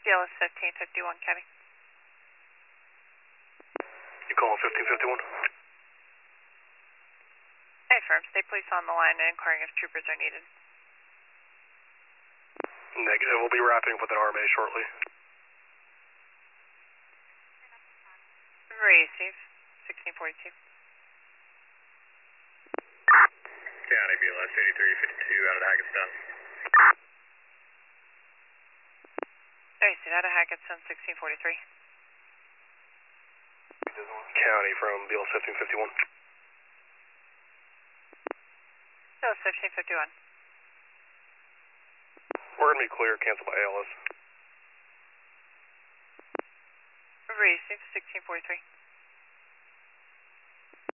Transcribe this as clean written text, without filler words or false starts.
BLS 1551, Cabby. You calling 1551? Hey, firm. State police on the line and inquiring if troopers are needed. Negative. We'll be wrapping up with an RMA shortly. Receive. 1642. County BLS 8352 out of Hackettstown. Receive. Out of Hackettstown, 1643. County from BLS 1551. BLS 1551. We're going to be clear. Cancel by ALS. Receive. 1643.